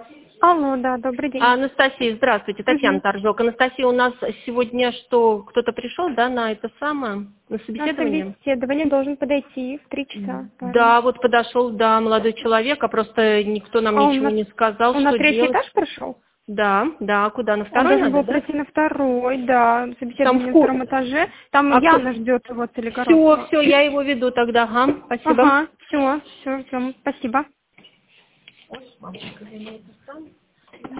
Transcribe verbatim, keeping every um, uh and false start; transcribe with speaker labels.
Speaker 1: Алло, да, добрый день.
Speaker 2: Анастасия, здравствуйте, Татьяна
Speaker 1: Мгм.
Speaker 2: Торжок. Анастасия, у нас сегодня что, кто-то пришел, да, на это самое, на
Speaker 1: На
Speaker 2: собеседование?
Speaker 1: собеседование должен подойти в три часа, парень.
Speaker 2: Да, вот подошел, да, молодой человек, а просто никто нам
Speaker 1: А он
Speaker 2: ничего
Speaker 1: на,
Speaker 2: не сказал,
Speaker 1: он на
Speaker 2: что
Speaker 1: третий
Speaker 2: делать.
Speaker 1: этаж прошел?
Speaker 2: Да, да, куда, на
Speaker 1: Он
Speaker 2: второй
Speaker 1: должен
Speaker 2: надо,
Speaker 1: был
Speaker 2: да?
Speaker 1: пройти на второй, да,
Speaker 2: Там в
Speaker 1: собеседование на
Speaker 2: ку...
Speaker 1: втором этаже. Там
Speaker 2: А
Speaker 1: Яна ждет его,
Speaker 2: Все,
Speaker 1: Целигородцева.
Speaker 2: все, я его веду тогда, ага, спасибо.
Speaker 1: Ага, все, все, ждем. Спасибо.
Speaker 2: Ой, мамочка, я не это сам.